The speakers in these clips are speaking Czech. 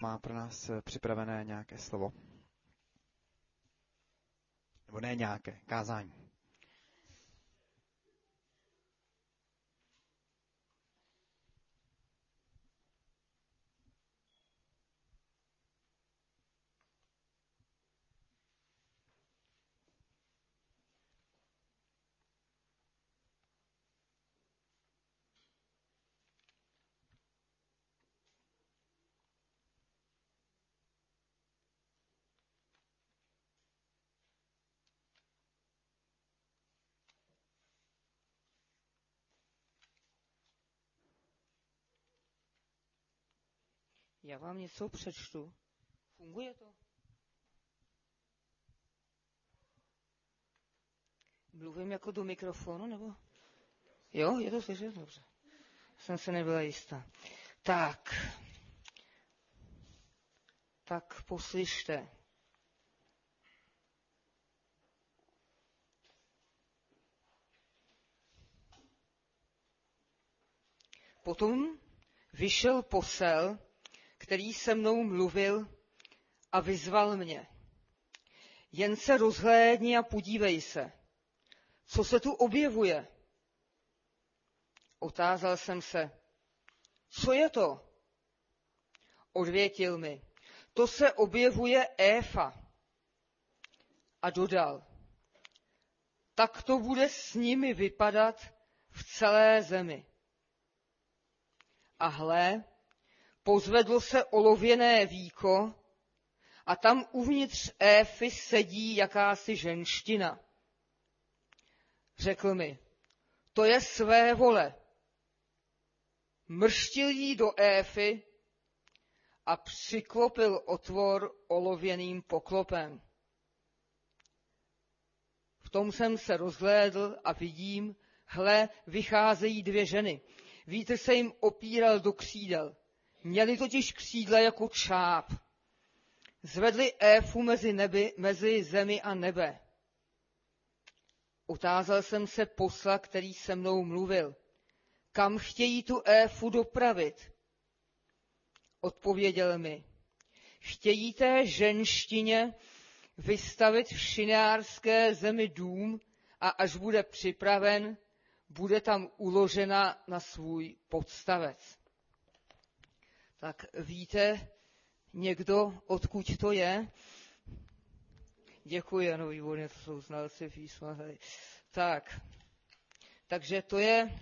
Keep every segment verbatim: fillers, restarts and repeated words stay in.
má pro nás připravené nějaké slovo. Nebo ne nějaké, kázání. Já vám něco přečtu. Funguje to? Mluvím jako do mikrofonu, nebo? Jo, je to slyšet? Dobře. Jsem se nebyla jistá. Tak. Tak poslyšte. Potom vyšel posel, který se mnou mluvil a vyzval mě. Jen se rozhlédni a podívej se, co se tu objevuje. Otázal jsem se, co je to? Odvětil mi, to se objevuje Éfa. A dodal, tak to bude s nimi vypadat v celé zemi. A hle, pozvedlo se olověné víko a tam uvnitř Éfy sedí jakási ženština. Řekl mi, to je své vole. Mrštil jí do Éfy a přiklopil otvor olověným poklopem. V tom jsem se rozhlédl a vidím, hle, vycházejí dvě ženy. Vítr se jim opíral do křídel. Měli totiž křídla jako čáp. Zvedli Éfu mezi, nebi, mezi zemi a nebe. Otázal jsem se posla, který se mnou mluvil. Kam chtějí tu Éfu dopravit? Odpověděl mi. Chtějí té ženštině vystavit v šineárské zemi dům a až bude připraven, bude tam uložena na svůj podstavec. Tak víte někdo, odkud to je? Děkuji, ano, výborně, to jsou znalci písma. Tak, takže to je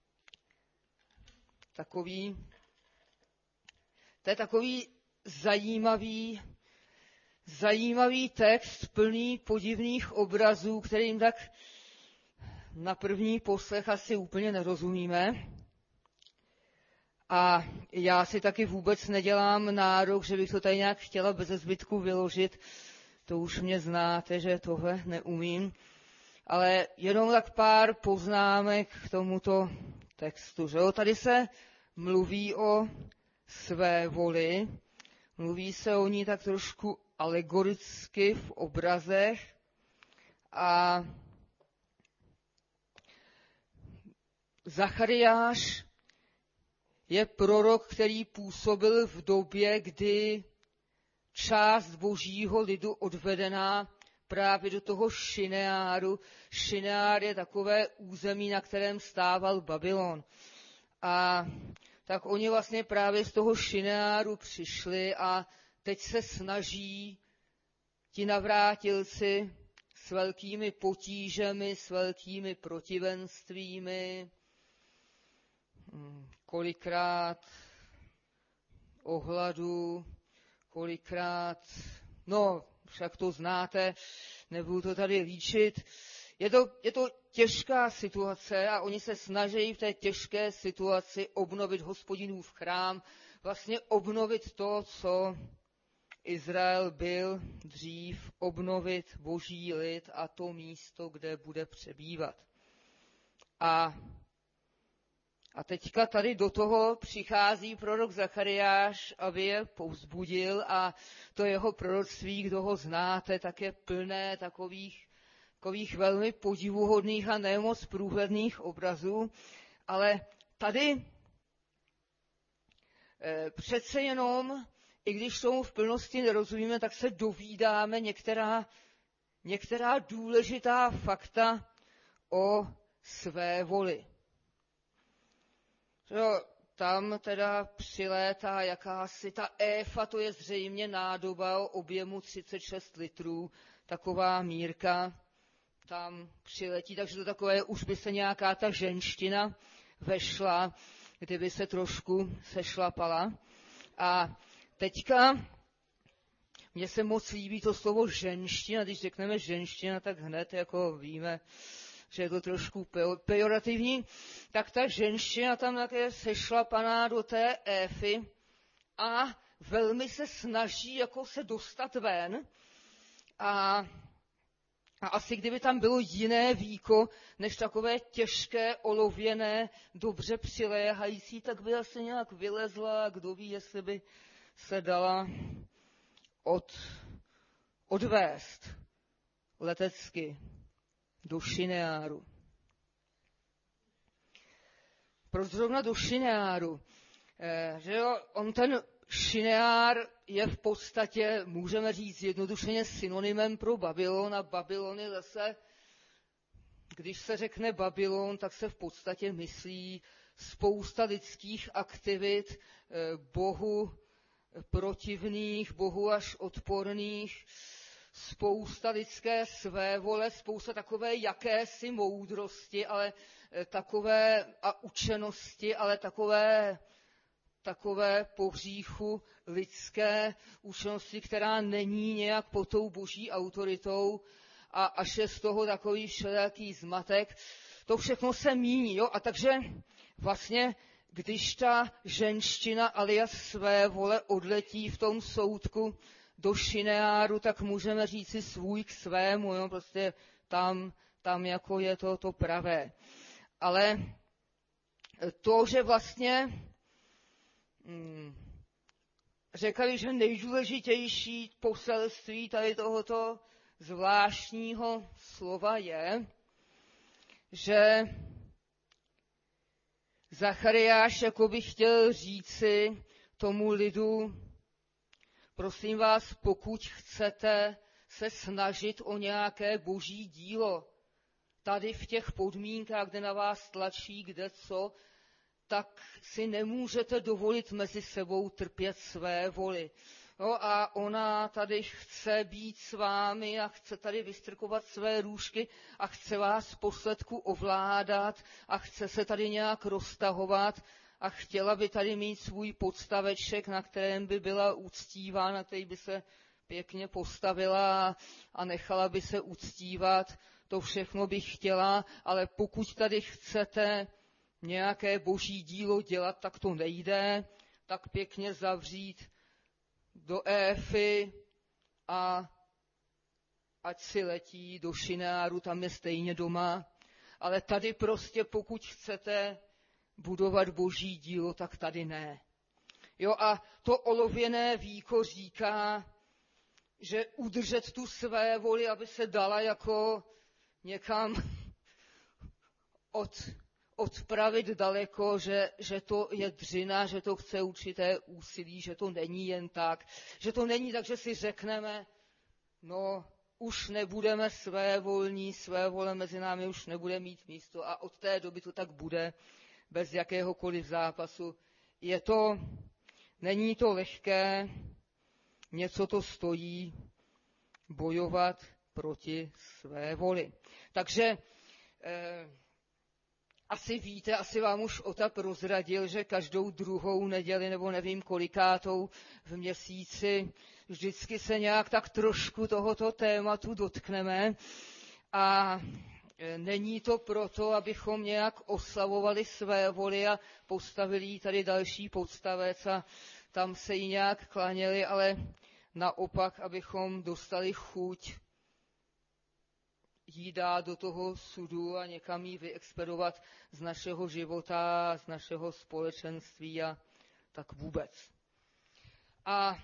takový, to je takový zajímavý, zajímavý text plný podivných obrazů, kterým tak na první poslech asi úplně nerozumíme. A já si taky vůbec nedělám nárok, že bych to tady nějak chtěla beze zbytku vyložit. To už mě znáte, že tohle neumím. Ale jenom tak pár poznámek k tomuto textu. Že jo? Tady se mluví o své voli. Mluví se o ní tak trošku alegoricky v obrazech. A Zachariáš je prorok, který působil v době, kdy část božího lidu odvedená právě do toho Šineáru. Šineár je takové území, na kterém stával Babylon. A tak oni vlastně právě z toho Šineáru přišli a teď se snaží ti navrátilci s velkými potížemi, s velkými protivenstvími, kolikrát ohladu, kolikrát, no, však to znáte, nebudu to tady líčit. Je to, je to těžká situace a oni se snaží v té těžké situaci obnovit Hospodinův chrám, vlastně obnovit to, co Izrael byl dřív, obnovit boží lid a to místo, kde bude přebývat. A A teďka tady do toho přichází prorok Zachariáš, aby je povzbudil a to jeho proroctví, kdo ho znáte, tak je plné takových, takových velmi podivuhodných a nemoc průhledných obrazů. Ale tady eh, přece jenom i když tomu v plnosti nerozumíme, tak se dovídáme některá, některá důležitá fakta o své voli. Jo, tam teda přilétá jakási, ta éfa, to je zřejmě nádoba o objemu třicet šest litrů, taková mírka tam přiletí, takže to takové, už by se nějaká ta ženština vešla, kdyby se trošku sešlapala. A teďka, mně se moc líbí to slovo ženština, když řekneme ženština, tak hned jako víme, že je to trošku pejorativní, tak ta ženština tam také sešlapaná do té éfy a velmi se snaží jako se dostat ven. A, a asi kdyby tam bylo jiné víko, než takové těžké, olověné, dobře přiléhající, tak by asi nějak vylezla, kdo ví, jestli by se dala od, odvést letecky do Šineáru. Proč zrovna do Šineáru? Eh, že jo, on ten Šineár je v podstatě, můžeme říct jednodušeně, synonymem pro Babylon a Babylon je zase, když se řekne Babylon, tak se v podstatě myslí spousta lidských aktivit, eh, Bohu protivných, Bohu až odporných, spousta lidské svévole, spousta takové jakési moudrosti, ale takové a učenosti, ale takové, takové po hříchu lidské učenosti, která není nějak pod tou boží autoritou a až je z toho takový všelijaký zmatek. To všechno se míní, jo? A takže vlastně, když ta ženština alias své vole odletí v tom soudku do Šineáru, tak můžeme říci svůj k svému, jo? Prostě tam, tam jako je to, to pravé. Ale to, že vlastně hm, řekali, že nejdůležitější poselství tady tohoto zvláštního slova je, že Zachariáš jako by chtěl říci tomu lidu, prosím vás, pokud chcete se snažit o nějaké boží dílo, tady v těch podmínkách, kde na vás tlačí, kde co, tak si nemůžete dovolit mezi sebou trpět své voli. No a ona tady chce být s vámi a chce tady vystrkovat své růžky a chce vás v posledku ovládat a chce se tady nějak roztahovat a chtěla by tady mít svůj podstaveček, na kterém by byla uctívána, který by se pěkně postavila a nechala by se uctívat. To všechno bych chtěla, ale pokud tady chcete nějaké boží dílo dělat, tak to nejde, tak pěkně zavřít do éfy a ať si letí do Šineáru, tam je stejně doma. Ale tady prostě, pokud chcete budovat boží dílo, tak tady ne. Jo, a to olověné víko říká, že udržet tu své voli, aby se dala jako někam od, odpravit daleko, že, že to je dřina, že to chce určité úsilí, že to není jen tak, že to není tak, že si řekneme, no už nebudeme svévolní, své vole mezi námi už nebude mít místo a od té doby to tak bude, bez jakéhokoliv zápasu. Je to, není to lehké, něco to stojí, bojovat proti své voli. Takže eh, asi víte, asi vám už Ota prozradil, že každou druhou neděli nebo nevím kolikátou v měsíci vždycky se nějak tak trošku tohoto tématu dotkneme a není to proto, abychom nějak oslavovali své voli a postavili tady další podstavec a tam se jí nějak klaněli, ale naopak, abychom dostali chuť jí dát do toho sudu a někam jí vyexpedovat z našeho života, z našeho společenství a tak vůbec. A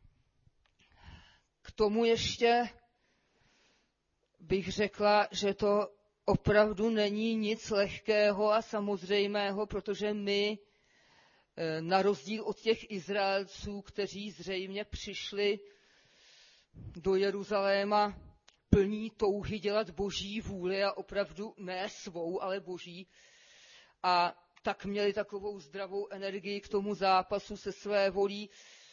k tomu ještě bych řekla, že to opravdu není nic lehkého a samozřejmého, protože my na rozdíl od těch Izraelců, kteří zřejmě přišli do Jeruzaléma plní touhy dělat boží vůli a opravdu ne svou, ale boží. A tak měli takovou zdravou energii k tomu zápasu se své volí.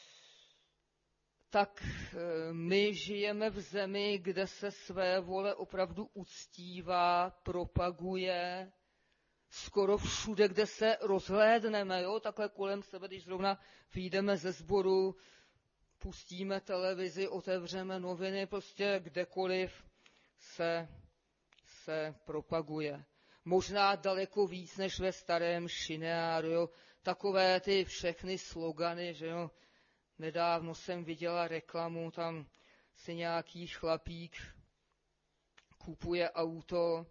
Tak my žijeme v zemi, kde se své vole opravdu uctívá, propaguje, skoro všude, kde se rozhlédneme, jo, takhle kolem sebe, když zrovna vyjdeme ze sboru, pustíme televizi, otevřeme noviny, prostě kdekoliv se, se propaguje. Možná daleko víc než ve starém Šineáru, jo, takové ty všechny slogany, že jo. Nedávno jsem viděla reklamu, tam si nějaký chlapík kupuje auto.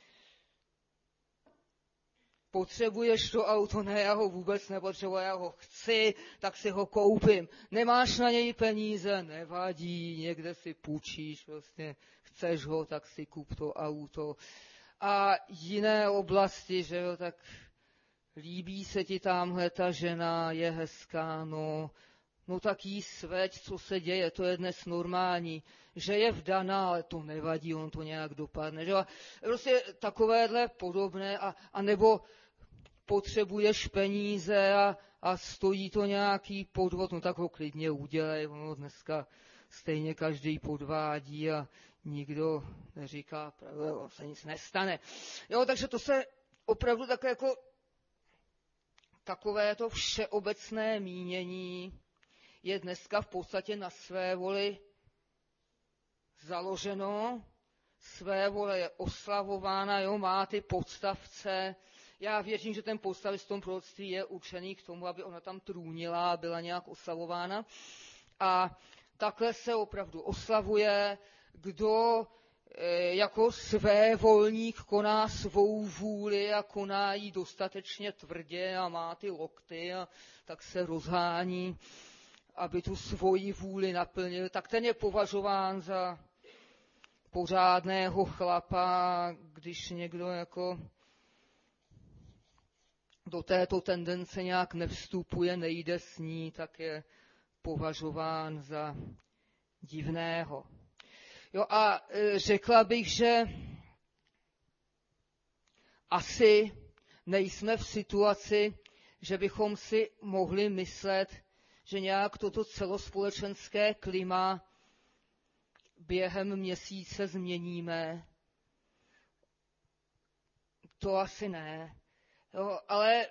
Potřebuješ to auto? Ne, já ho vůbec nepotřebuji, já ho chci, tak si ho koupím. Nemáš na něj peníze? Nevadí, někde si půjčíš, vlastně chceš ho, tak si kup to auto. A jiné oblasti, že jo, tak líbí se ti tamhle ta žena, je hezká, no, no tak jí sveď, co se děje, to je dnes normální. Že je vdaná, ale to nevadí, on to nějak dopadne. Že? A prostě takovéhle podobné, a, a nebo potřebuješ peníze a, a stojí to nějaký podvod, no tak ho klidně udělej, ono dneska stejně každý podvádí a nikdo neříká pravdu, se nic nestane. Jo, takže to se opravdu takové jako takové to všeobecné mínění je dneska v podstatě na své voli založeno, své vole je oslavována, jo, má ty podstavce. Já věřím, že ten podstavec v tom proroctví je určený k tomu, aby ona tam trůnila a byla nějak oslavována. A takhle se opravdu oslavuje, kdo e, jako své volník koná svou vůli a koná ji dostatečně tvrdě a má ty lokty a tak se rozhání, aby tu svoji vůli naplnil, tak ten je považován za pořádného chlapa, když někdo jako do této tendence nějak nevstupuje, nejde s ní, tak je považován za divného. Jo, a e, řekla bych, že asi nejsme v situaci, že bychom si mohli myslet, že nějak toto celospolečenské klima během měsíce změníme. To asi ne. Jo, ale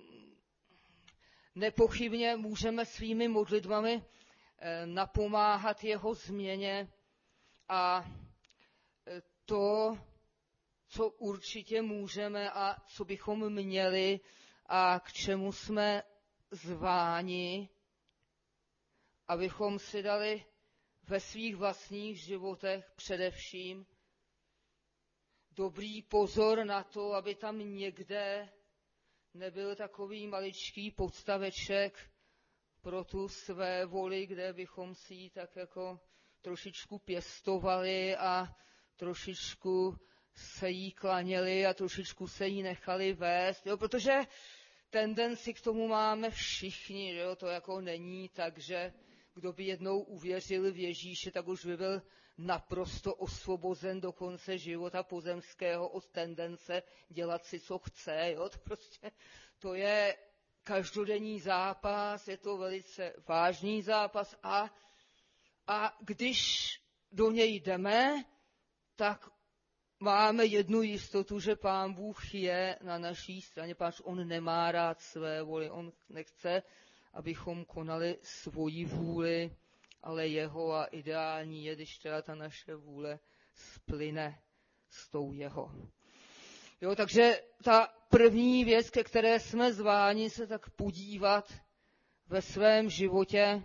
nepochybně můžeme svými modlitbami napomáhat jeho změně a to, co určitě můžeme a co bychom měli a k čemu jsme zváni, abychom si dali ve svých vlastních životech především dobrý pozor na to, aby tam někde nebyl takový maličký podstaveček pro tu své voli, kde bychom si ji tak jako trošičku pěstovali a trošičku se jí klaněli a trošičku se jí nechali vést, jo, protože tendenci k tomu máme všichni, jo, to jako není tak, že kdo by jednou uvěřil v Ježíše, tak už by byl naprosto osvobozen do konce života pozemského od tendence dělat si, co chce. Jo? To, prostě, to je každodenní zápas, je to velice vážný zápas a, a když do něj jdeme, tak máme jednu jistotu, že Pán Bůh je na naší straně, páč on nemá rád své voli, on nechce, abychom konali svoji vůli, ale jeho a ideální je, když teda ta naše vůle splyne s tou jeho. Jo, takže ta první věc, ke které jsme zváni se tak podívat ve svém životě,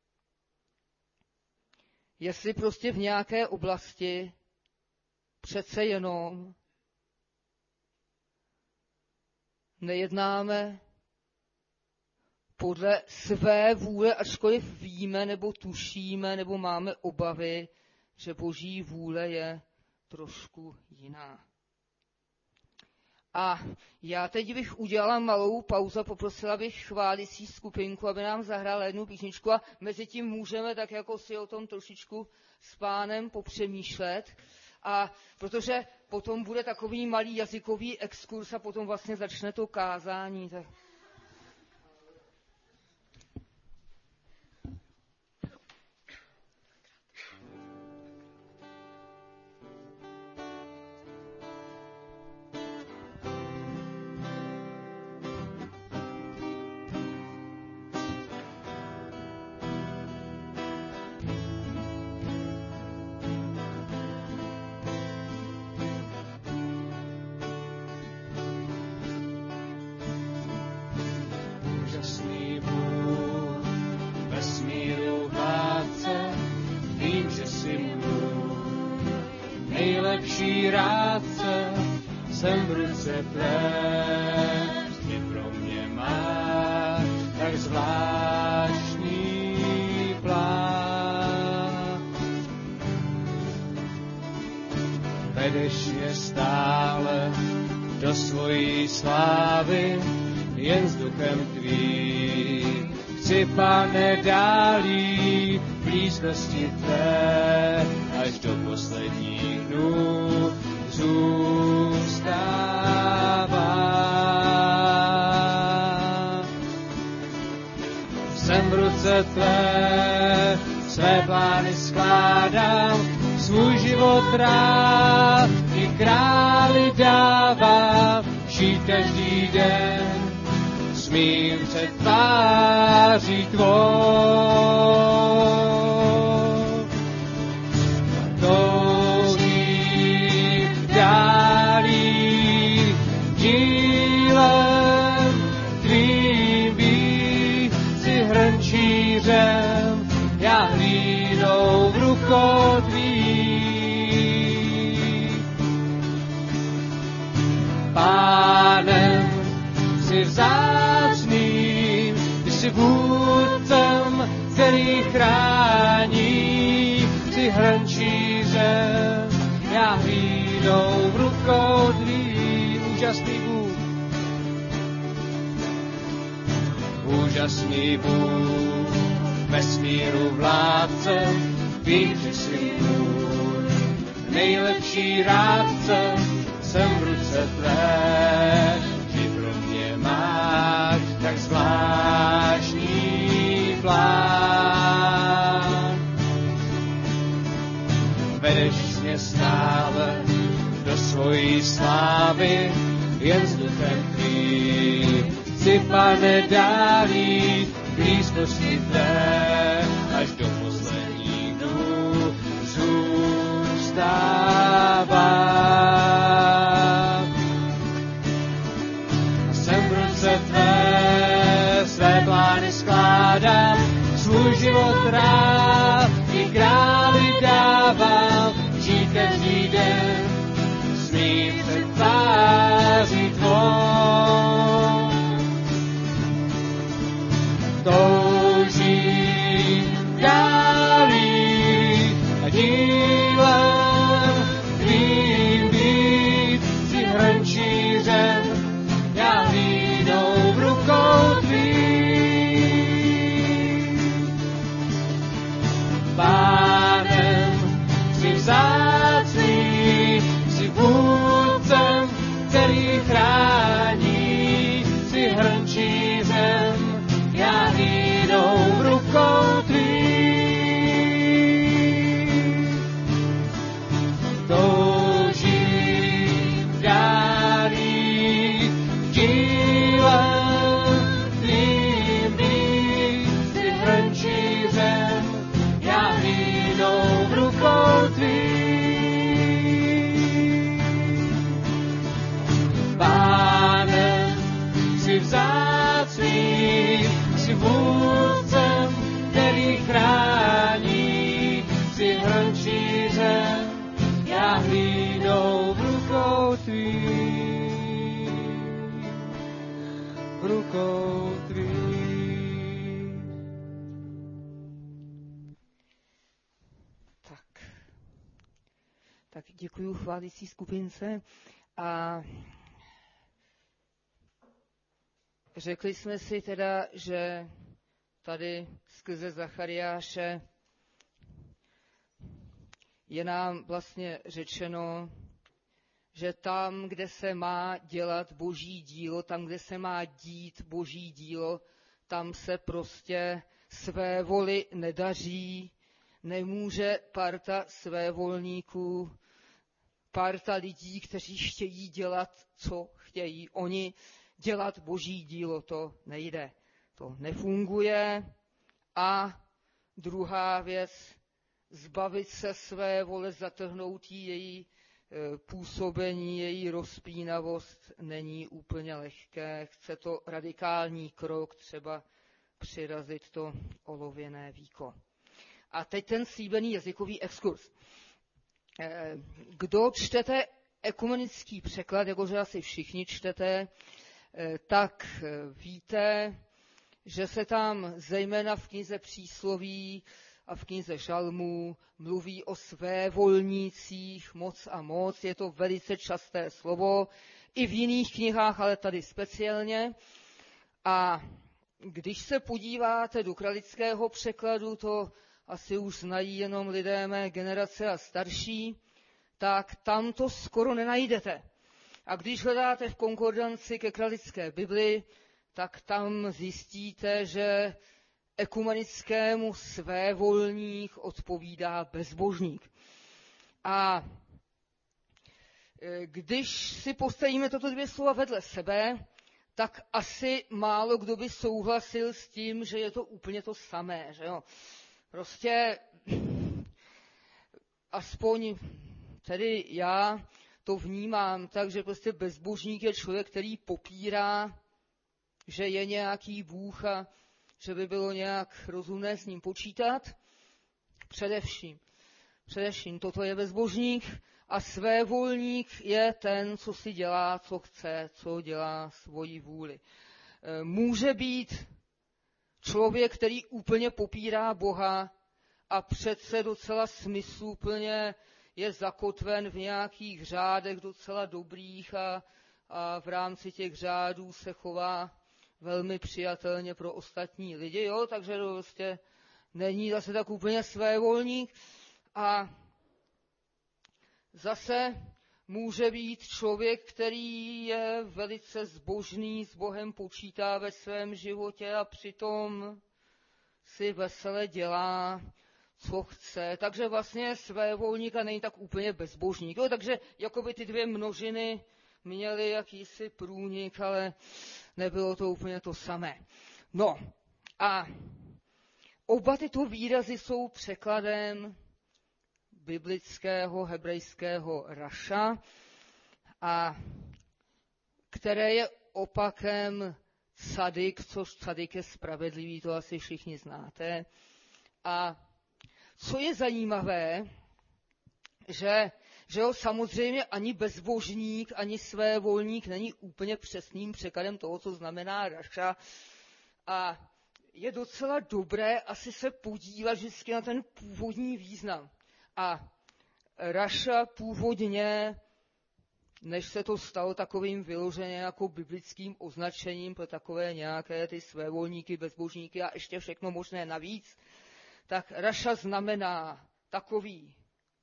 jestli prostě v nějaké oblasti přece jenom nejednáme podle své vůle, ačkoliv víme nebo tušíme nebo máme obavy, že Boží vůle je trošku jiná. A já teď bych udělala malou pauzu, poprosila bych chválící skupinku, aby nám zahrála jednu písničku a mezi tím můžeme tak jako si o tom trošičku s pánem popřemýšlet. A protože potom bude takový malý jazykový exkurs a potom vlastně začne to kázání. Tak... Nejlepší rádce, jsem v ruce tvé, ty pro mě máš tak zvláštní plán. Vedeš mě stále do svojí slávy, jen s duchem tvým. Chci, Pane, dálí v blízkosti tvé, až do posledních dnů zůstává. Jsem v ruce tvé, své plány skládám, svůj život rád i králi dávám, žít každý den smím před tváří tvou. Toužím dálí dílem tvým být, si hrnčířem, já hlídou v rukou tvých. Pánem si vzácným, ty jsi vůdcem, který chrání, si hrnčířem, já hlídou v rukou tvých. Úžasný Bůh, úžasný Bůh, vesmíru vládce, vím, že jsi můj nejlepší rádce, jsem v ruce tvé, že pro mě máš tak zvláštní plán. Vedeš mě stále do svojí slávy, jen s duchem tvým. Chci, Pane, dálí v blízkosti tvé, až do posledních dnů zůstává. A jsem v ruce tvé, své plány skládám, svůj život rád i králi dávám, žít každý den smím před tváří tvou. Toužím dálí a dílem tvým být, si hrnčířem, já hlídou v rukou tvých. Pánem si vzácný, si vůdcem, který chrání, si hrnčířem, já hlídou v rukou tvých. Toužím dálí dílem tvým být, si hrnčířem, já hlídou v rukou tvých. Pánem si vzácný, si vůdcem, který chrání, si hrnčířem, já hlídou v rukou tvých, v rukou tvých. Tak. Tak děkuju chválící skupince a řekli jsme si teda, že tady skrze Zachariáše je nám vlastně řečeno, že tam, kde se má dělat boží dílo, tam, kde se má dít boží dílo, tam se prostě své voli nedaří, nemůže parta svévolníků, parta lidí, kteří chtějí dělat, co chtějí oni, dělat boží dílo, to nejde, to nefunguje. A druhá věc, zbavit se své vole, zatrhnout její e, působení, její rozpínavost není úplně lehké. Chce to radikální krok, třeba přirazit to olověné víko. A teď ten slíbený jazykový exkurs. E, kdo čtete ekumenický překlad, jakože asi všichni čtete, e, tak víte, že se tam zejména v knize Přísloví a v knize Žalmů mluví o svévolnících moc a moc. Je to velice časté slovo, i v jiných knihách, ale tady speciálně. A když se podíváte do kralického překladu, to asi už znají jenom lidé mé generace a starší, tak tam to skoro nenajdete. A když hledáte v konkordanci ke kralické Bibli, tak tam zjistíte, že ekumenickému svévolník odpovídá bezbožník. A když si postavíme toto dvě slova vedle sebe, tak asi málo kdo by souhlasil s tím, že je to úplně to samé. Že jo? Prostě aspoň tedy já to vnímám tak, že prostě bezbožník je člověk, který popírá, že je nějaký Bůh a že by bylo nějak rozumné s ním počítat. Především, především toto je bezbožník a svévolník je ten, co si dělá, co chce, co dělá svoji vůli. Může být člověk, který úplně popírá Boha a přece docela smysluplně je zakotven v nějakých řádech docela dobrých a, a v rámci těch řádů se chová velmi přijatelně pro ostatní lidi, jo, takže to prostě není zase tak úplně svévolník. A zase může být člověk, který je velice zbožný, s Bohem počítá ve svém životě a přitom si vesele dělá, co chce. Takže vlastně svévolník a není tak úplně bezbožník. Jo, takže jakoby ty dvě množiny měly jakýsi průnik, ale nebylo to úplně to samé. No a oba tyto výrazy jsou překladem biblického hebrejského raša, a které je opakem tzadik, což tzadik je spravedlivý, to asi všichni znáte. A co je zajímavé, že, že jo, samozřejmě ani bezbožník, ani svévolník není úplně přesným překladem toho, co znamená raša. A je docela dobré asi se podívat vždycky na ten původní význam. A raša původně, než se to stalo takovým vyloženě jako biblickým označením pro takové nějaké ty svévolníky, bezbožníky a ještě všechno možné navíc, tak raša znamená takový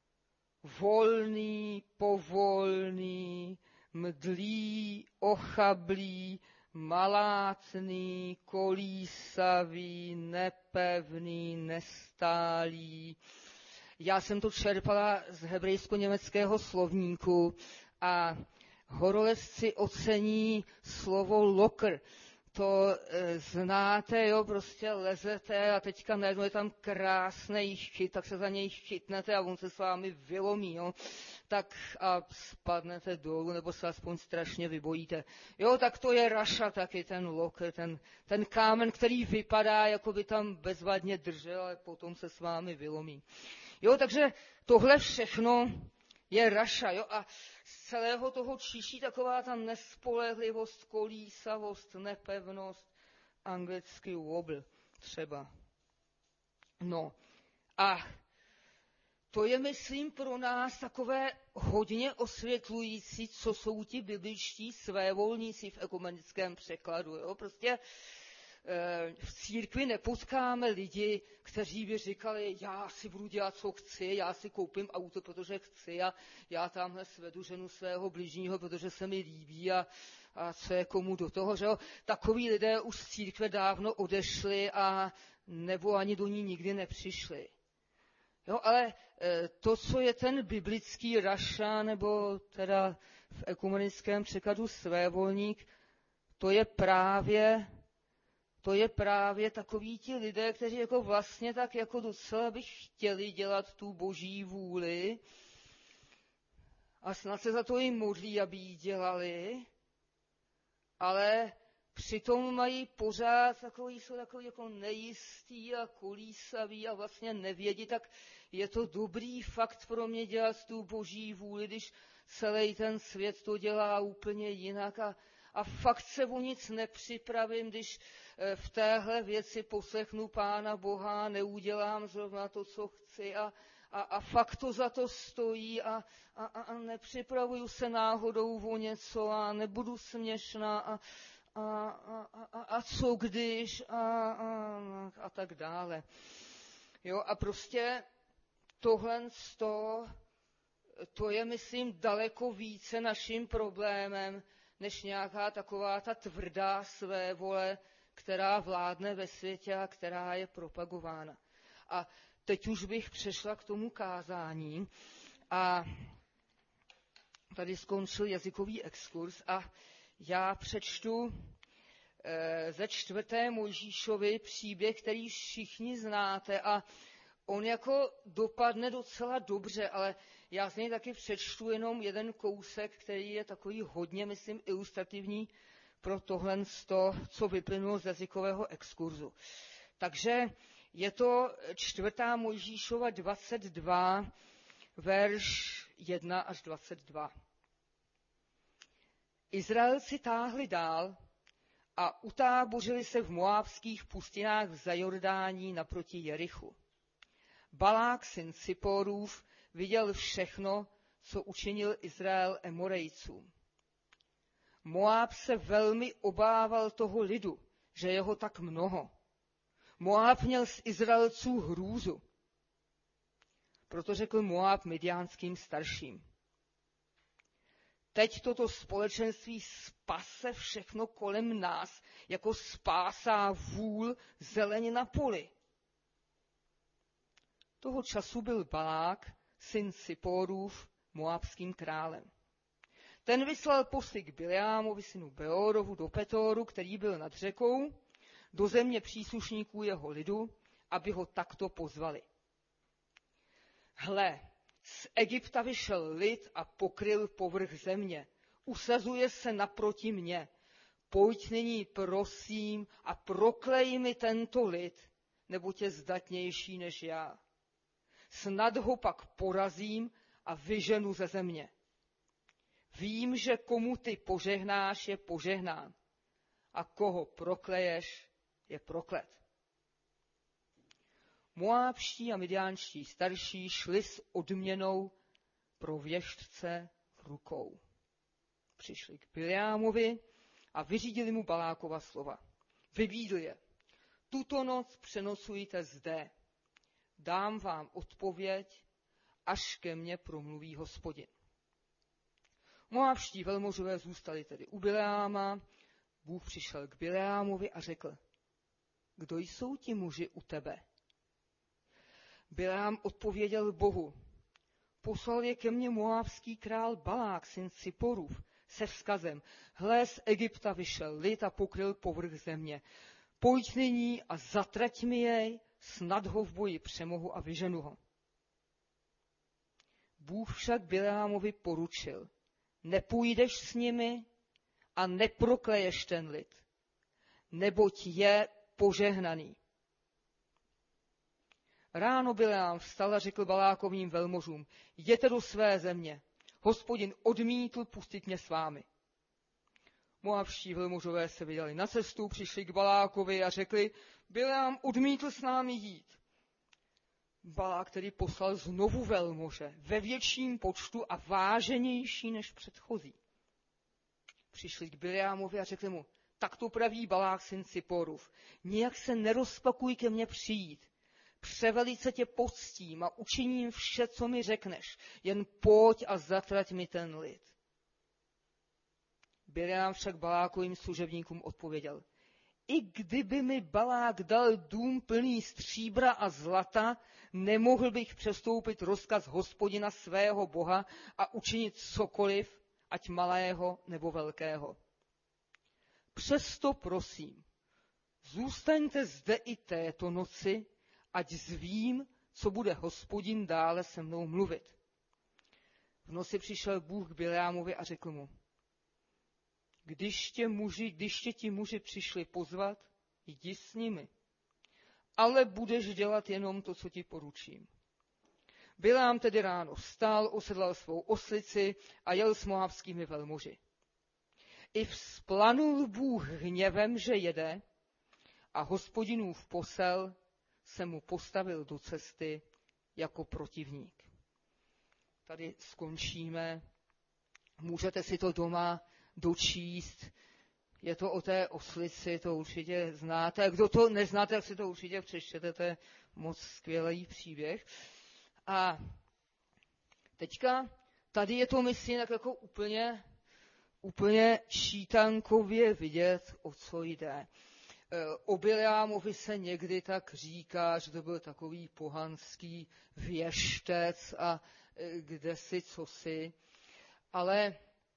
volný, povolný, mdlý, ochablý, malácný, kolísavý, nepevný, nestálý. Já jsem to čerpala z hebrejsko-německého slovníku a horolezci ocení slovo lokr. To e, znáte, jo, prostě lezete a teďka najednou je tam krásný chyt, tak se za něj chytnete a on se s vámi vylomí, jo, tak a spadnete dolů, nebo se aspoň strašně vybojíte. Jo, tak to je raša taky, ten lokr, ten, ten kámen, který vypadá, jako by tam bezvadně držel, ale potom se s vámi vylomí. Jo, takže tohle všechno je raša, jo, a z celého toho čiší taková ta nespolehlivost, kolísavost, nepevnost, anglicky wobble třeba. No a to je, myslím, pro nás takové hodně osvětlující, co jsou ti bibličtí svévolníci v ekumenickém překladu. Jo? Prostě v církvi nepotkáme lidi, kteří by říkali, já si budu dělat, co chci, já si koupím auto, protože chci a já tamhle svedu ženu svého bližního, protože se mi líbí a, a co je komu do toho. Že jo? Takoví lidé už z církve dávno odešli a nebo ani do ní nikdy nepřišli. Jo, ale to, co je ten biblický raša, nebo teda v ekumenickém překladu svévolník, to je právě To je právě takoví ti lidé, kteří jako vlastně tak jako docela by chtěli dělat tu boží vůli a snad se za to i modlí, aby ji dělali, ale přitom mají pořád takový, jsou takový jako nejistý a kolísaví a vlastně nevědí, tak je to dobrý fakt pro mě dělat tu boží vůli, když celý ten svět to dělá úplně jinak a A fakt se o nic nepřipravím, když v téhle věci poslechnu Pána Boha, neudělám zrovna to, co chci a, a, a fakt to za to stojí a, a, a nepřipravuju se náhodou o něco a nebudu směšná a, a, a, a, a co když a, a, a tak dále. Jo, a prostě tohle to, to je, myslím, daleko více naším problémem, než nějaká taková ta tvrdá svévole, která vládne ve světě a která je propagována. A teď už bych přešla k tomu kázání a tady skončil jazykový exkurs a já přečtu e, ze čtvrté Mojžíšovy příběh, který všichni znáte a on jako dopadne docela dobře, ale já z něj taky přečtu jenom jeden kousek, který je takový hodně, myslím, ilustrativní pro tohle, co vyplynulo z jazykového exkurzu. Takže je to čtvrtá Mojžíšova dvacet dva, verš jedna až dvacet dva. Izraelci táhli dál a utábořili se v moábských pustinách v Zajordání naproti Jerichu. Balák, syn Cipórův, viděl všechno, co učinil Izrael Emorejcům. Moáb se velmi obával toho lidu, že je ho tak mnoho. Moáb měl z Izraelců hrůzu. Proto řekl Moáb Midiánským starším. Teď toto společenství spase všechno kolem nás, jako spásá vůl zeleně na poli. Toho času byl Balák, syn Cipórův, moábským králem. Ten vyslal posly k Bileámovi, synu Beorovu, do Petoru, který byl nad řekou, do země příslušníků jeho lidu, aby ho takto pozvali. Hle, z Egypta vyšel lid a pokryl povrch země. Usazuje se naproti mně. Pojď nyní, prosím, a proklej mi tento lid, neboť je zdatnější než já. Snad ho pak porazím a vyženu ze země. Vím, že komu ty požehnáš, je požehnán, a koho prokleješ, je proklet. Moábští a midiánští starší šli s odměnou pro věštce v rukou. Přišli k Bileámovi a vyřídili mu Balákova slova. Vybídl je. Tuto noc přenosujte zde. Dám vám odpověď, až ke mně promluví Hospodin. Moábští velmořové zůstali tedy u Bileáma. Bůh přišel k Bileámovi a řekl, kdo jsou ti muži u tebe? Bileám odpověděl Bohu, poslal je ke mně moábský král Balák, syn Cipórův, se vzkazem, hle, z Egypta vyšel lid a pokryl povrch země. Pojď nyní a zatrať mi jej, snad ho v boji přemohu a vyženu ho. Bůh však Bileámovi poručil, nepůjdeš s nimi a neprokleješ ten lid, neboť je požehnaný. Ráno Bileám vstal a řekl Balákovým velmořům, jděte do své země, Hospodin odmítl pustit mě s vámi. Moabští velmořové se vydali na cestu, přišli k Balákovi a řekli, Bileám odmítl s námi jít. Balák tedy poslal znovu velmože, ve větším počtu a váženější než předchozí. Přišli k Biliámovi a řekli mu, tak to praví Balák syn Ciporův, nijak se nerozpakuj ke mně přijít. Převelice tě poctím a učiním vše, co mi řekneš, jen pojď a zatrať mi ten lid. Biliám však Balákovým služebníkům odpověděl, i kdyby mi Balák dal dům plný stříbra a zlata, nemohl bych přestoupit rozkaz Hospodina svého Boha a učinit cokoliv, ať malého nebo velkého. Přesto prosím, zůstaňte zde i této noci, ať zvím, co bude Hospodin dále se mnou mluvit. V noci přišel Bůh k Biliámovi a řekl mu, když tě, muži, když tě ti muži přišli pozvat, jdi s nimi, ale budeš dělat jenom to, co ti poručím. Bilám tedy ráno vstal, osedlal svou oslici a jel s moabskými velmoži. I vzplanul Bůh hněvem, že jede, a Hospodinův posel se mu postavil do cesty jako protivník. Tady skončíme. Můžete si to doma dočíst. Je to o té oslici, to určitě znáte. Kdo to neznáte, tak si to určitě přečtěte, to je moc skvělý příběh. A teďka tady je to, myslím, tak jako úplně, úplně šítankově vidět, o co jde. O Biliámovi se někdy tak říká, že to byl takový pohanský věštec a kdesi cosi. Ale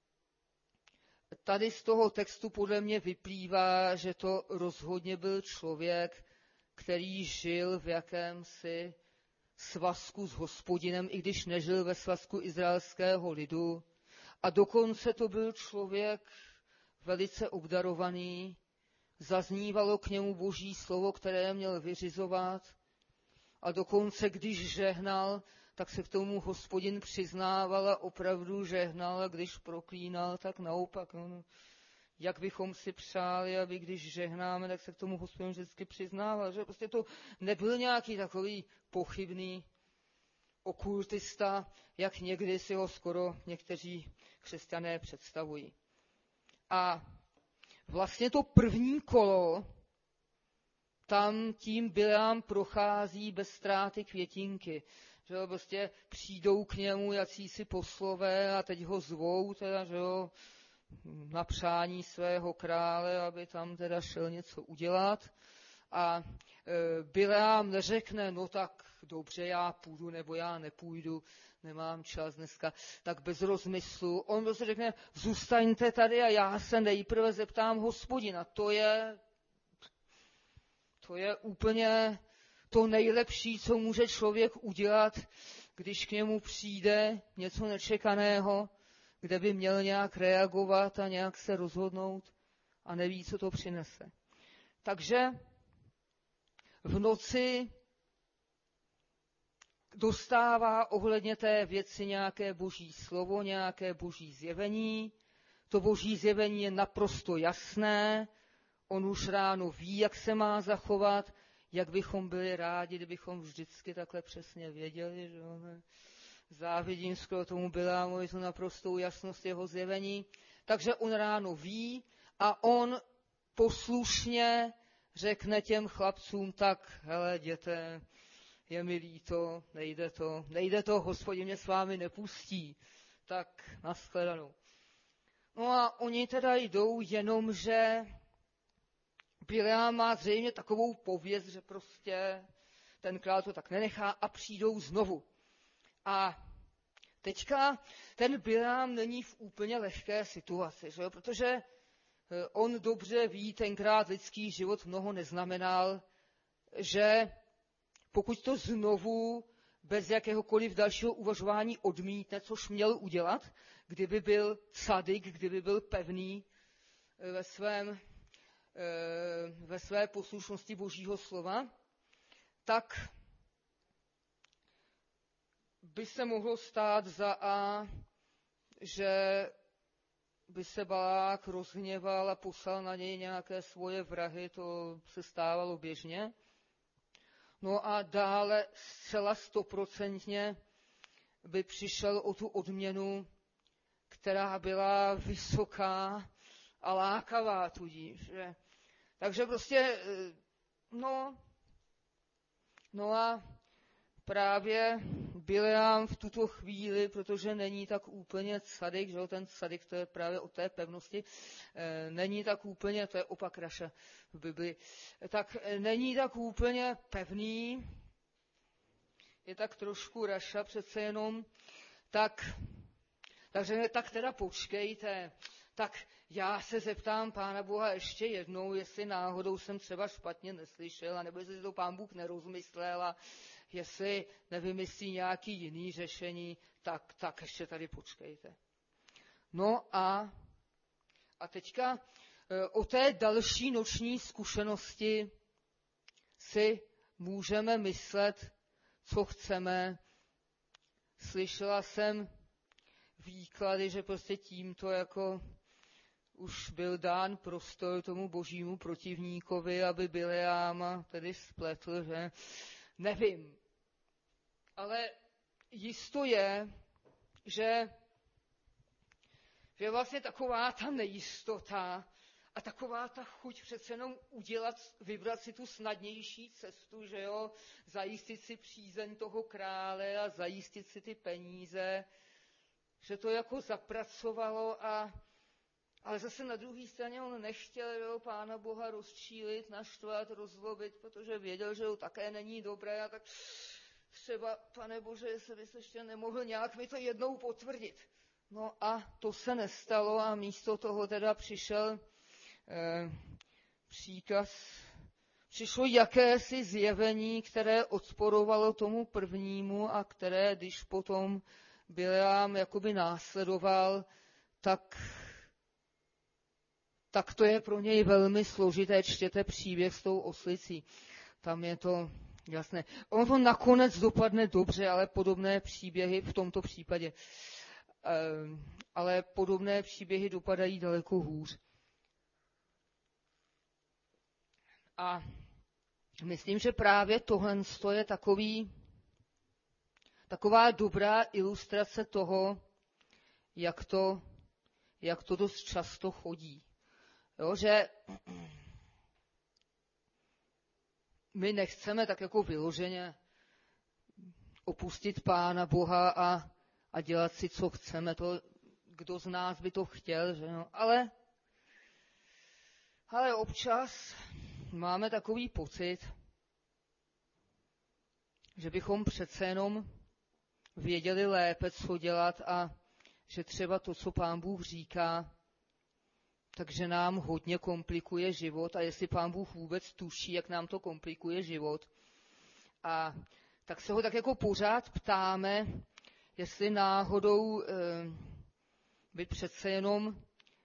tady z toho textu podle mě vyplývá, že to rozhodně byl člověk, který žil v jakémsi svazku s Hospodinem, i když nežil ve svazku izraelského lidu. A dokonce to byl člověk velice obdarovaný, zaznívalo k němu Boží slovo, které měl vyřizovat. A dokonce, když žehnal, tak se k tomu Hospodin přiznával a opravdu žehnal, a když proklínal, tak naopak. No, jak bychom si přáli, aby když žehnáme, tak se k tomu Hospodin vždycky přiznával. Že prostě to nebyl nějaký takový pochybný okultista, jak někdy si ho skoro někteří křesťané představují. A vlastně to první kolo, tam tím Biliám prochází bez ztráty květinky. Že jo, prostě přijdou k němu jacísi poslové a teď ho zvou teda, že jo, na přání svého krále, aby tam teda šel něco udělat. A e, Biliám neřekne, no tak dobře, já půjdu, nebo já nepůjdu, nemám čas dneska, tak bez rozmyslu. On prostě řekne, zůstaňte tady a já se nejprve zeptám Hospodina. To je, to je úplně to nejlepší, co může člověk udělat, když k němu přijde něco nečekaného, kde by měl nějak reagovat a nějak se rozhodnout a neví, co to přinese. Takže v noci dostává ohledně té věci nějaké boží slovo, nějaké boží zjevení. To boží zjevení je naprosto jasné. On už ráno ví, jak se má zachovat, jak bychom byli rádi, kdybychom vždycky takhle přesně věděli. Že ne? Závidím skoro tomu Bilámovi tu naprostou jasnost jeho zjevení. Takže on ráno ví a on poslušně řekne těm chlapcům, tak hele, jděte, je mi líto, nejde to, nejde to, Hospodin mě s vámi nepustí, tak nashledanou. No a oni teda jdou, jenomže Biliám má zřejmě takovou pověst, že prostě ten král to tak nenechá a přijdou znovu. A teďka ten Biliám není v úplně lehké situaci, že jo? Protože on dobře ví, tenkrát lidský život mnoho neznamenal, že pokud to znovu bez jakéhokoliv dalšího uvažování odmítne, což měl udělat, kdyby byl cadik, kdyby byl pevný ve, svém, ve své poslušnosti Božího slova, tak by se mohlo stát za A, že by se Balák rozhněval a poslal na něj nějaké svoje vrahy, to se stávalo běžně. No a dále zcela stoprocentně by přišel o tu odměnu, která byla vysoká a lákavá tudíž. Že? Takže prostě, no, no a právě Bileám v tuto chvíli, protože není tak úplně cadik, že ten cadik, to je právě o té pevnosti, e, není tak úplně, to je opak Raša v Bibli, tak není tak úplně pevný, je tak trošku Raša přece jenom, tak, takže tak teda počkejte, tak já se zeptám Pána Boha ještě jednou, jestli náhodou jsem třeba špatně neslyšel, anebo jestli si to Pán Bůh nerozmyslel a jestli nevymyslí nějaký jiný řešení, tak, tak ještě tady počkejte. No a, a teďka o té další noční zkušenosti si můžeme myslet, co chceme. Slyšela jsem výklady, že prostě tímto jako už byl dán prostor tomu božímu protivníkovi, aby Bileáma tedy spletl, že nevím. Ale jisto je, že, že vlastně taková ta nejistota a taková ta chuť přece jenom udělat, vybrat si tu snadnější cestu, že jo, zajistit si přízeň toho krále a zajistit si ty peníze, že to jako zapracovalo a ale zase na druhé straně on nechtěl, jo, Pána Boha rozčílit, naštvat, rozlobit, protože věděl, že ho také není dobré a tak třeba, Pane Bože, jestli bys ještě nemohl nějak mi to jednou potvrdit. No a to se nestalo a místo toho teda přišel eh, příkaz, přišlo jakési zjevení, které odporovalo tomu prvnímu a které, když potom Bileám jakoby následoval, tak tak to je pro něj velmi složité. Čtěte příběh s tou oslicí. Tam je to jasné. Ono to nakonec dopadne dobře, ale podobné příběhy v tomto případě. Ale podobné příběhy dopadají daleko hůř. A myslím, že právě tohle je takový, taková dobrá ilustrace toho, jak to, jak to dost často chodí. Jo, že my nechceme tak jako vyloženě opustit Pána Boha a, a dělat si, co chceme. To, kdo z nás by to chtěl, že no? Ale, ale občas máme takový pocit, že bychom přece jenom věděli lépe, co dělat a že třeba to, co Pán Bůh říká, takže nám hodně komplikuje život a jestli Pán Bůh vůbec tuší, jak nám to komplikuje život. A tak se ho tak jako pořád ptáme, jestli náhodou e, by přece jenom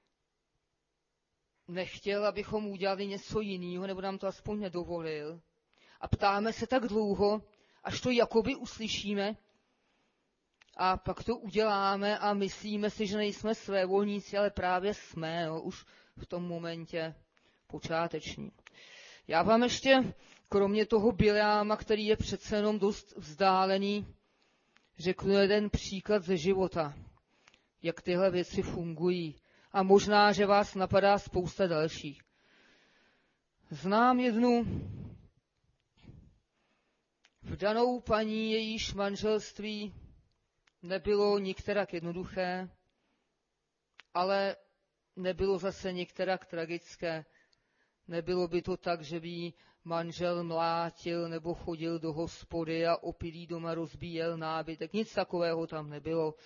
nechtěl, abychom udělali něco jiného, nebo nám to aspoň nedovolil. A ptáme se tak dlouho, až to jakoby uslyšíme, a pak to uděláme a myslíme si, že nejsme svévolníci, ale právě jsme, jo, už v tom momentě počáteční. Já vám ještě, kromě toho Bileáma, který je přece jenom dost vzdálený, řeknu jeden příklad ze života, jak tyhle věci fungují. A možná, že vás napadá spousta dalších. Znám jednu vdanou paní, jejíž manželství nebylo nikterak jednoduché, ale nebylo zase nikterak tragické. Nebylo by to tak, že by jí manžel mlátil nebo chodil do hospody a opilý doma rozbíjel nábytek. Nic takového tam nebylo.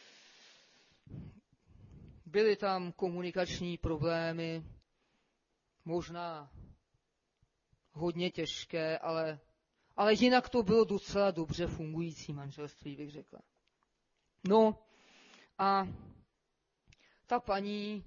Byly tam komunikační problémy, možná hodně těžké, ale, ale jinak to bylo docela dobře fungující manželství, bych řekla. No a ta paní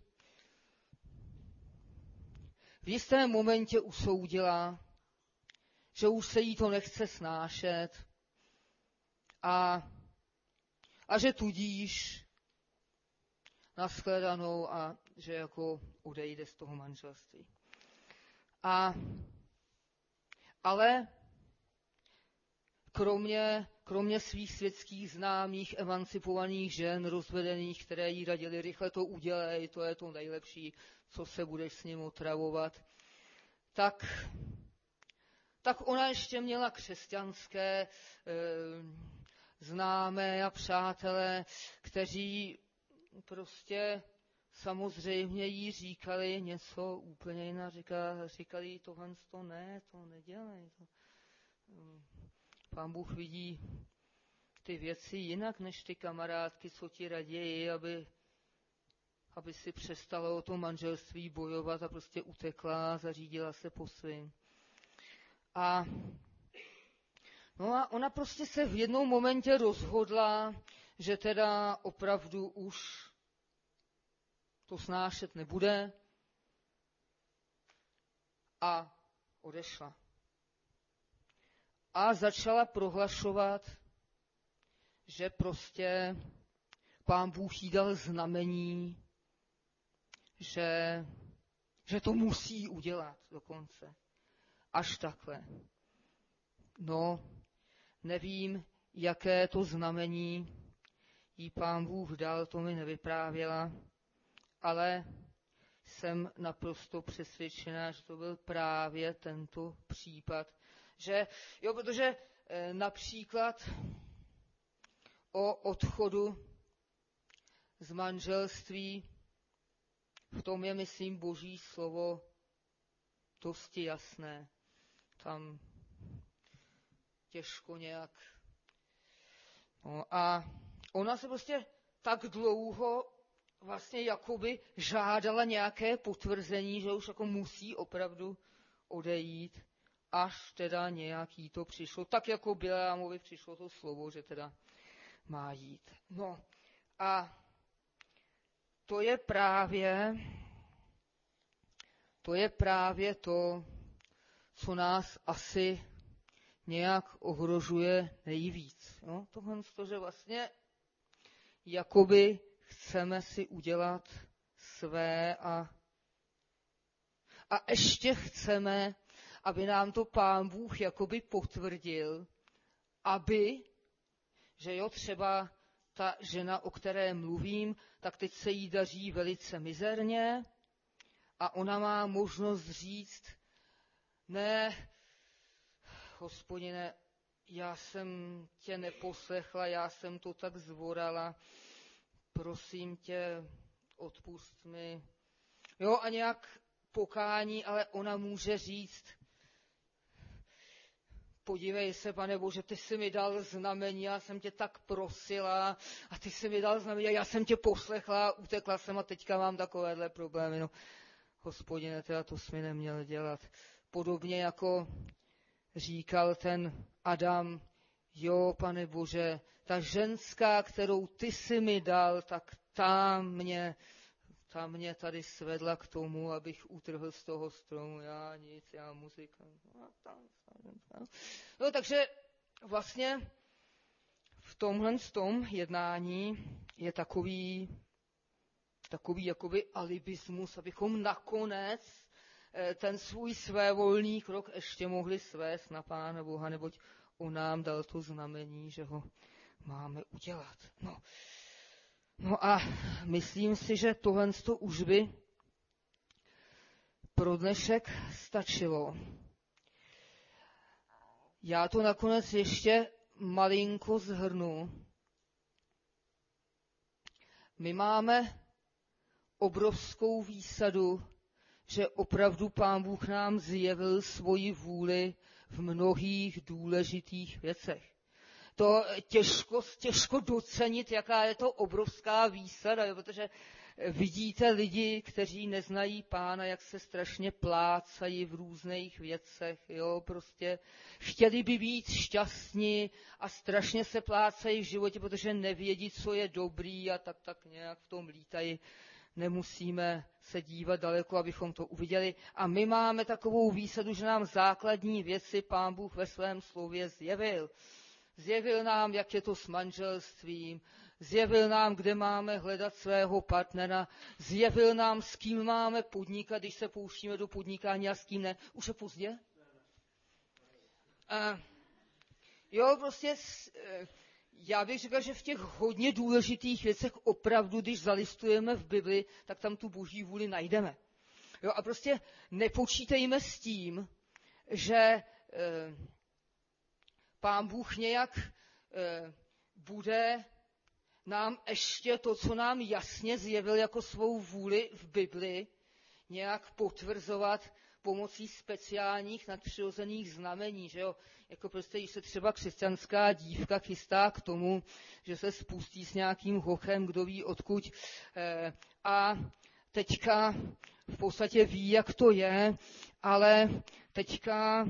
v jistém momentě usoudila, že už se jí to nechce snášet a, a že tudíž nashledanou a že jako odejde z toho manželství. A, ale kromě, kromě svých světských známých emancipovaných žen, rozvedených, které jí radili, rychle to udělej, to je to nejlepší, co se budeš s ním otravovat, tak, tak ona ještě měla křesťanské e, známé a přátelé, kteří prostě samozřejmě jí říkali něco úplně jiného, říkali, říkali tohle to ne, to nedělej. To. Pán Bůh vidí ty věci jinak, než ty kamarádky, co ti raději, aby, aby si přestala o to manželství bojovat a prostě utekla a zařídila se po svým. A, no a ona prostě se v jednom momentě rozhodla, že teda opravdu už to snášet nebude a odešla. A začala prohlašovat, že prostě Pán Bůh jí dal znamení, že, že to musí udělat dokonce. Až takhle. No, nevím, jaké to znamení jí Pán Bůh dal, to mi nevyprávěla, ale jsem naprosto přesvědčená, že to byl právě tento případ. Že, jo, protože e, například o odchodu z manželství, v tom je, myslím, Boží slovo dosti jasné. Tam těžko nějak. No a ona se prostě tak dlouho vlastně jakoby žádala nějaké potvrzení, že už jako musí opravdu odejít, až teda nějaký to přišlo. Tak jako Bileámovi přišlo to slovo, že teda má jít. No a to je právě, to je právě to, co nás asi nějak ohrožuje nejvíc. No, tohle to, že vlastně jakoby chceme si udělat své a, a ještě chceme, aby nám to Pán Bůh jakoby potvrdil, aby, že jo, třeba ta žena, o které mluvím, tak teď se jí daří velice mizerně a ona má možnost říct, ne, Hospodine, já jsem tě neposlechla, já jsem to tak zvorala, prosím tě, odpust mi. Jo, a nějak pokání, ale ona může říct, podívej se, Pane Bože, ty jsi mi dal znamení, já jsem tě tak prosila a ty jsi mi dal znamení a já jsem tě poslechla, utekla jsem a teďka mám takovéhle problémy. No, Hospodine, teda to jsi mi neměl dělat. Podobně jako říkal ten Adam, jo, Pane Bože, ta ženská, kterou ty jsi mi dal, tak ta mě, ta mě tady svedla k tomu, abych utrhl z toho stromu. Já nic, já muzika. No, takže vlastně v tomhle tom jednání je takový, takový jakoby alibismus, abychom nakonec ten svůj svévolný krok ještě mohli svést na Pána Boha, neboť on nám dal to znamení, že ho máme udělat. No, no a myslím si, že tohle to už by pro dnešek stačilo. Já to nakonec ještě malinko zhrnu. My máme obrovskou výsadu, že opravdu Pán Bůh nám zjevil svoji vůli v mnohých důležitých věcech. To těžko, těžko docenit, jaká je to obrovská výsada, jo, protože vidíte lidi, kteří neznají Pána, jak se strašně plácají v různých věcech, jo, prostě chtěli by být šťastní a strašně se plácají v životě, protože nevědí, co je dobrý a tak, tak nějak v tom lítají. Nemusíme se dívat daleko, abychom to uviděli. A my máme takovou výsadu, že nám základní věci Pán Bůh ve svém slově zjevil. Zjevil nám, jak je to s manželstvím, zjevil nám, kde máme hledat svého partnera, zjevil nám, s kým máme podnikat, když se pouštíme do podnikání a s kým ne. Už je pozdě? A Jo, prostě já bych řekl, že v těch hodně důležitých věcech opravdu, když zalistujeme v Bibli, tak tam tu boží vůli najdeme. Jo, a prostě nepočítejme s tím, že e, Pán Bůh nějak e, bude nám ještě to, co nám jasně zjevil jako svou vůli v Bibli, nějak potvrzovat pomocí speciálních nadpřirozených znamení, že jo? Jako prostě, když se třeba křesťanská dívka chystá k tomu, že se spustí s nějakým hochem, kdo ví odkud, e, a teďka v podstatě ví, jak to je, ale teďka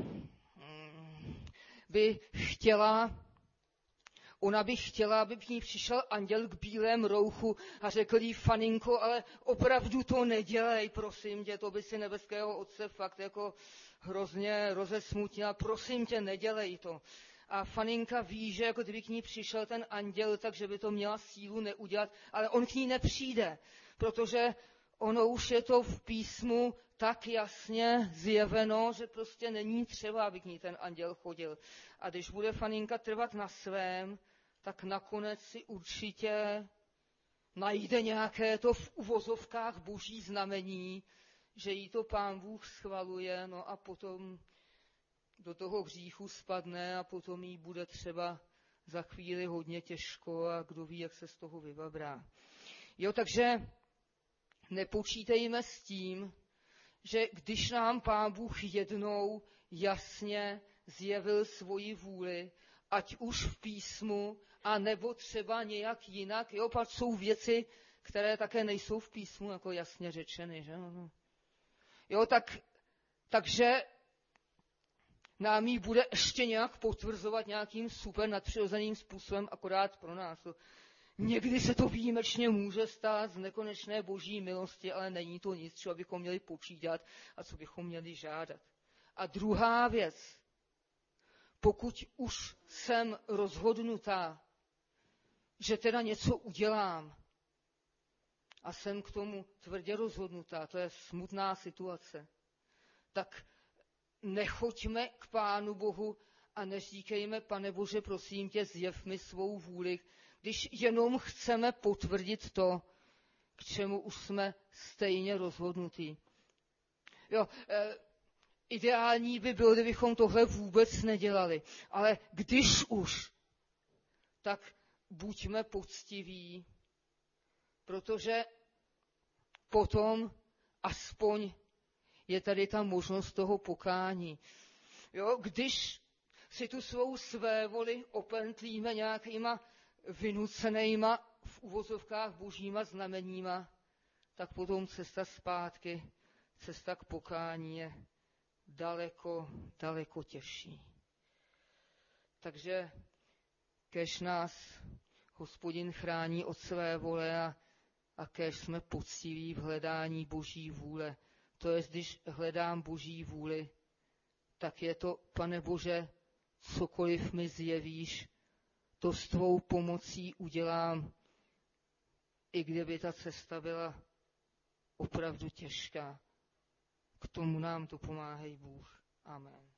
by chtěla, ona by chtěla, aby k ní přišel anděl k bílém rouchu a řekl jí: Faninko, ale opravdu to nedělej, prosím tě, to by si nebeského otce fakt jako hrozně rozesmutnila, prosím tě, nedělej to. A Faninka ví, že jako kdyby k ní přišel ten anděl, takže by to měla sílu neudělat, ale on k ní nepřijde, protože ono už je to v písmu tak jasně zjeveno, že prostě není třeba, aby k ní ten anděl chodil. A když bude Faninka trvat na svém, tak nakonec si určitě najde nějaké to v uvozovkách boží znamení, že jí to Pán Bůh schvaluje, no a potom do toho hříchu spadne a potom jí bude třeba za chvíli hodně těžko a kdo ví, jak se z toho vybabrá. Jo, takže nepočítejme s tím, že když nám Pán Bůh jednou jasně zjevil svoji vůli, ať už v písmu, a nebo třeba nějak jinak, jo, pak jsou věci, které také nejsou v písmu jako jasně řečeny, že no. Jo, tak, takže nám jí bude ještě nějak potvrzovat nějakým super nadpřirozeným způsobem, akorát pro nás. Někdy se to výjimečně může stát z nekonečné boží milosti, ale není to nic, co bychom měli počítat a co bychom měli žádat. A druhá věc, pokud už jsem rozhodnutá, že teda něco udělám a jsem k tomu tvrdě rozhodnutá, to je smutná situace, tak nechoďme k Pánu Bohu a neříkejme: Pane Bože, prosím tě, zjev mi svou vůli, když jenom chceme potvrdit to, k čemu už jsme stejně rozhodnutí. Jo, e, ideální by bylo, kdybychom tohle vůbec nedělali, ale když už, tak buďme poctiví, protože potom aspoň je tady ta možnost toho pokání. Jo, když si tu svou svévoli opentlíme nějakýma vynucenýma v uvozovkách božíma znameníma, tak potom cesta zpátky, cesta k pokání je daleko, daleko těžší. Takže kéž nás Hospodin chrání od své vole a, a kéž jsme poctiví v hledání boží vůle. To jest, když hledám boží vůli, tak je to: Pane Bože, cokoliv mi zjevíš, to s tvou pomocí udělám, i kdyby ta cesta byla opravdu těžká. K tomu nám to pomáhej Bůh. Amen.